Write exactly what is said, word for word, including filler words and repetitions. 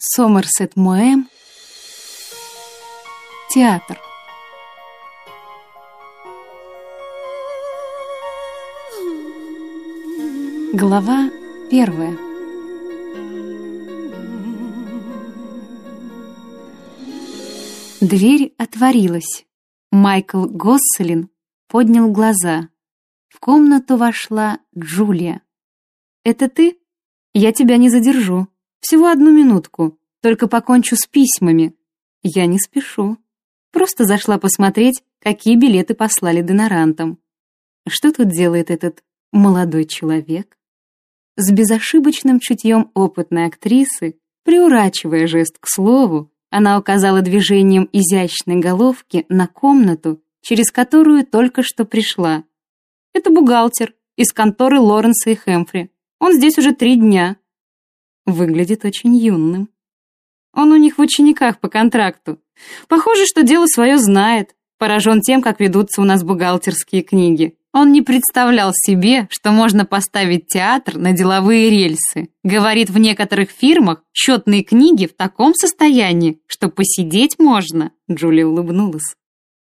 Сомерсет Моэм. Театр. Глава первая. Дверь отворилась. Майкл Госселин поднял глаза. В комнату вошла Джулия. «Это ты? Я тебя не задержу. Всего одну минутку. Только покончу с письмами. Я не спешу. Просто зашла посмотреть, какие билеты послали донорантам. Что тут делает этот молодой человек?» С безошибочным чутьем опытной актрисы, приурачивая жест к слову, она указала движением изящной головки на комнату, через которую только что пришла. «Это бухгалтер из конторы Лоренса и Хэмфри. Он здесь уже три дня. Выглядит очень юным. Он у них в учениках по контракту. Похоже, что дело свое знает. Поражен тем, как ведутся у нас бухгалтерские книги. Он не представлял себе, что можно поставить театр на деловые рельсы. Говорит, в некоторых фирмах счетные книги в таком состоянии, что посидеть можно». Джулия улыбнулась.